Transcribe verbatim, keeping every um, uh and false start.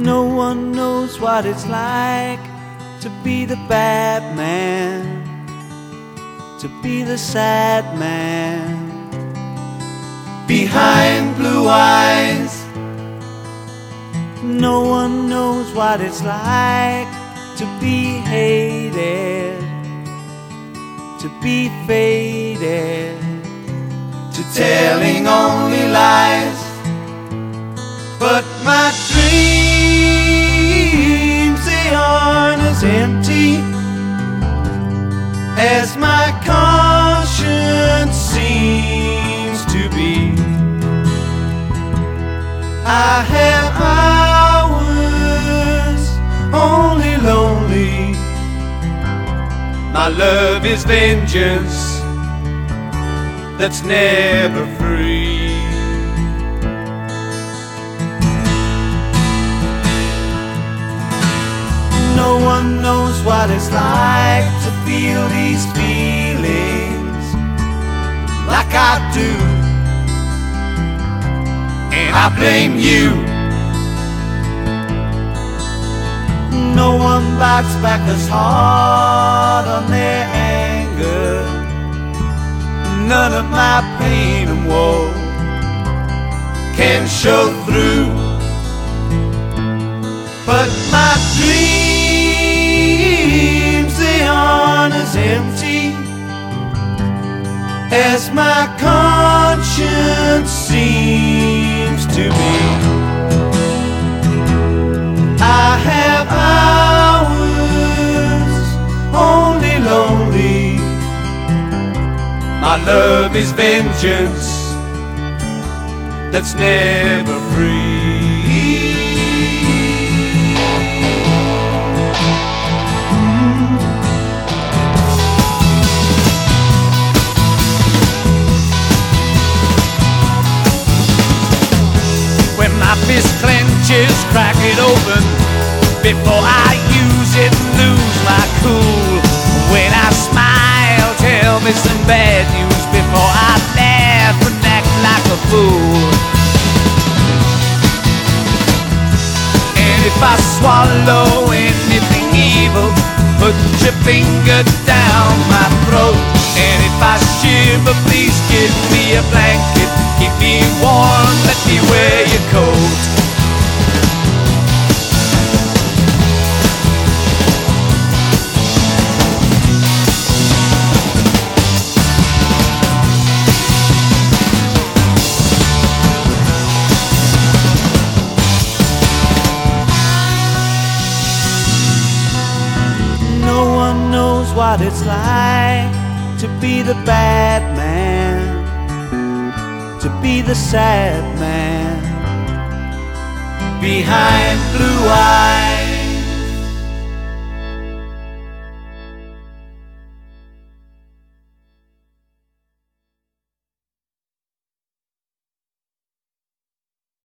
No one knows what it's like to be the bad man, to be the sad man. Behind blue eyes, no one knows what it's like to be hated, to be faded, to telling only lies. But my dreams, they aren't as empty as my conscience seems to be. I have hours only lonely. My love is vengeance that's never free. No one knows what it's like to feel these feelings like I do, and I blame you. No one bites back as hard on their anger. None of my pain and woe can show through. But my dreams, they aren't as empty as my conscience seems to be. I have hours only lonely. My love is vengeance that's never free. When my fist clenches, crack it open before I use it, lose my cool. When I smile, tell me some bad news before I laugh and act like a fool. And if I swallow anything evil, put your finger down my throat. And if I shiver, please give me a blanket, keep me warm, let me wear your coat. What it's like to be the bad man, to be the sad man. Behind blue eyes,